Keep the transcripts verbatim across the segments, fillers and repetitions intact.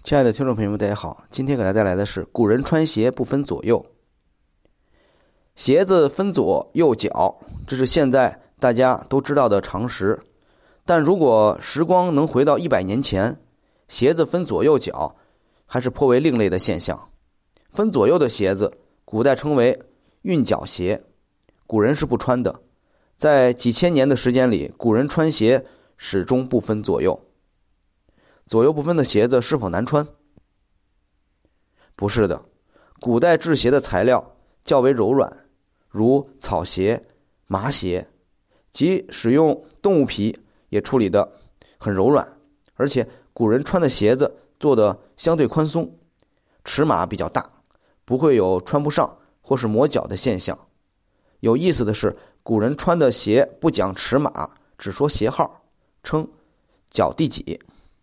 亲爱的听众朋友们，大家好，今天给大家带来的是古人穿鞋不分左右。鞋子分左右脚，这是现在大家都知道的常识。但如果时光能回到一百年前，鞋子分左右脚还是颇为另类的现象。分左右的鞋子，古代称为运脚鞋，古人是不穿的。在几千年的时间里，古人穿鞋始终不分左右。左右不分的鞋子是否难穿？不是的，古代制鞋的材料较为柔软，如草鞋、麻鞋，即使用动物皮也处理得很柔软，而且古人穿的鞋子做得相对宽松，尺码比较大，不会有穿不上或是磨脚的现象。有意思的是，古人穿的鞋不讲尺码，只说鞋号，称脚第几。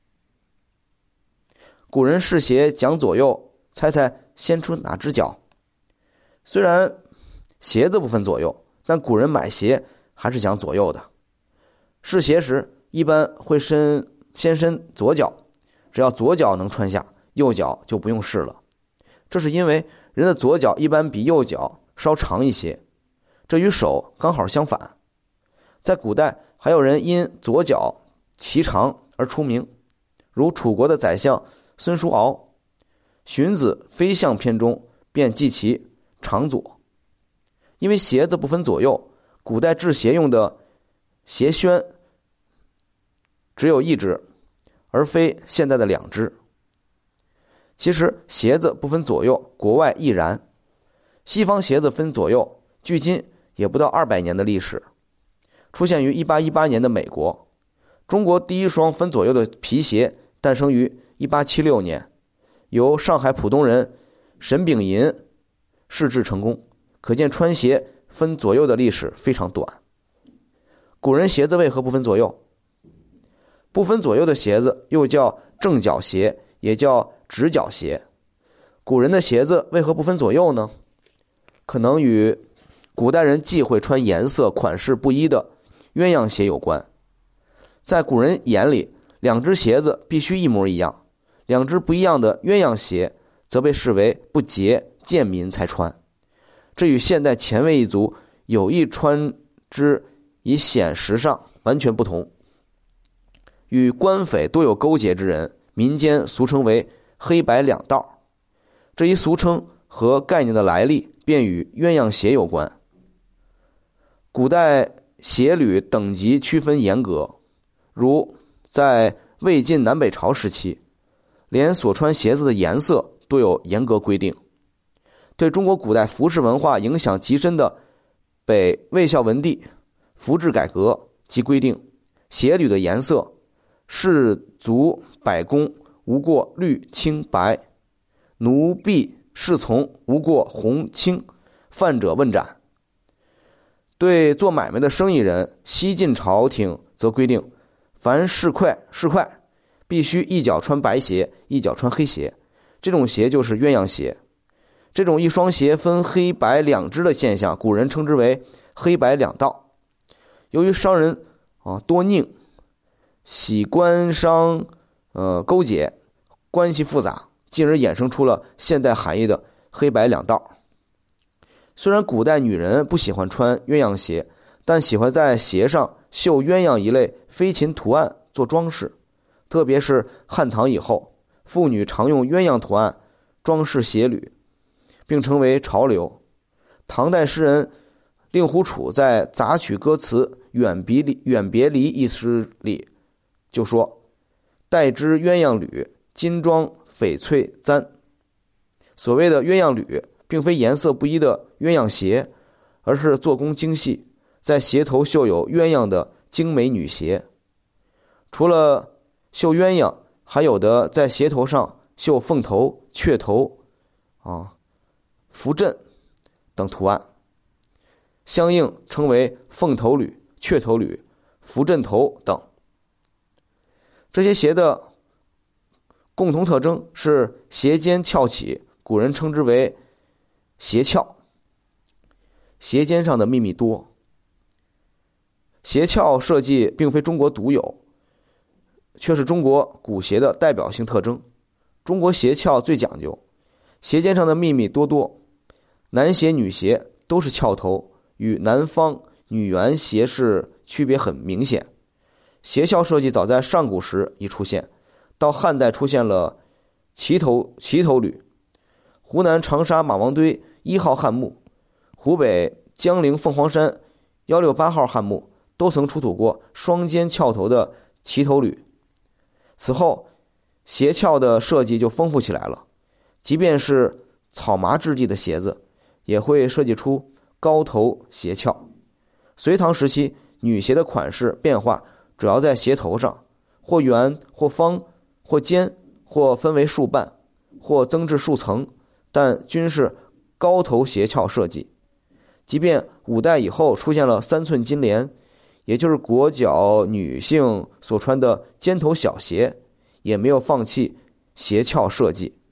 古人试鞋讲左右，猜猜先出哪只脚？虽然鞋子不分左右，但古人买鞋还是讲左右的。试鞋时一般会伸先伸左脚，只要左脚能穿下，右脚就不用试了。这是因为人的左脚一般比右脚稍长一些，这与手刚好相反。在古代还有人因左脚颀长而出名，如楚国的宰相孙叔敖，《荀子·飞象篇》中便记其长左。因为鞋子不分左右，古代制鞋用的鞋楦只有一只，而非现在的两只。其实鞋子不分左右，国外亦然。西方鞋子分左右，距今也不到二百年的历史，出现于一八一八年的美国。中国第一双分左右的皮鞋诞生于一八七六年，由上海浦东人沈秉银试制成功，可见穿鞋分左右的历史非常短。古人鞋子为何不分左右？不分左右的鞋子又叫正脚鞋，也叫直脚鞋。古人的鞋子为何不分左右呢？可能与古代人忌讳穿颜色款式不一的鸳鸯鞋有关。在古人眼里，两只鞋子必须一模一样，两只不一样的鸳鸯鞋则被视为不洁，贱民才穿。这与现代前卫一族有意穿之以显时尚完全不同。与官匪多有勾结之人，民间俗称为黑白两道。这一俗称和概念的来历便与鸳鸯鞋有关。古代鞋履等级区分严格，如在魏晋南北朝时期，连所穿鞋子的颜色都有严格规定。对中国古代服饰文化影响极深的北魏孝文帝服制改革及规定，鞋履的颜色士族百工无过绿青白，奴婢侍从无过红青，犯者问斩。对做买卖的生意人，西晋朝廷则规定，凡市侩市侩必须一脚穿白鞋，一脚穿黑鞋，这种鞋就是鸳鸯鞋。这种一双鞋分黑白两只的现象，古人称之为黑白两道。由于商人啊多佞，喜官商呃勾结，关系复杂，进而衍生出了现代含义的黑白两道。虽然古代女人不喜欢穿鸳鸯鞋，但喜欢在鞋上绣鸳鸯一类飞禽图案做装饰，特别是汉唐以后，妇女常用鸳鸯图案装饰鞋履，并成为潮流。唐代诗人令狐楚在杂曲歌词远别离远别离一诗里就说，带之鸳鸯履，金装翡翠簪。所谓的鸳鸯履并非颜色不一的鸳鸯鞋，而是做工精细，在鞋头绣有鸳鸯的精美女鞋。除了绣鸳鸯，还有的在鞋头上绣凤头、雀头啊、福振等图案，相应称为凤头履、雀头履、福振头等。这些鞋的共同特征是鞋尖翘起，古人称之为鞋翘。鞋尖上的秘密多。鞋翘设计并非中国独有，却是中国古鞋的代表性特征。 中国鞋鞘最讲究，鞋尖上的秘密多多，男鞋女鞋都是翘头，与南方女圆鞋式区别很明显。鞋鞘设计早在上古时已出现，到汉代出现了齐头齐头履。湖南长沙马王堆一号汉墓，湖北江陵凤凰山一六八号汉墓都曾出土过双肩翘头的齐头履。此后鞋鞘的设计就丰富起来了，即便是草麻质地的鞋子也会设计出高头鞋鞘。隋唐时期女鞋的款式变化主要在鞋头上，或圆或方或尖，或分为数瓣，或增至数层，但均是高头鞋鞘设计。即便五代以后出现了三寸金莲，也就是裹脚女性所穿的尖头小鞋，也没有放弃鞋鞘设计。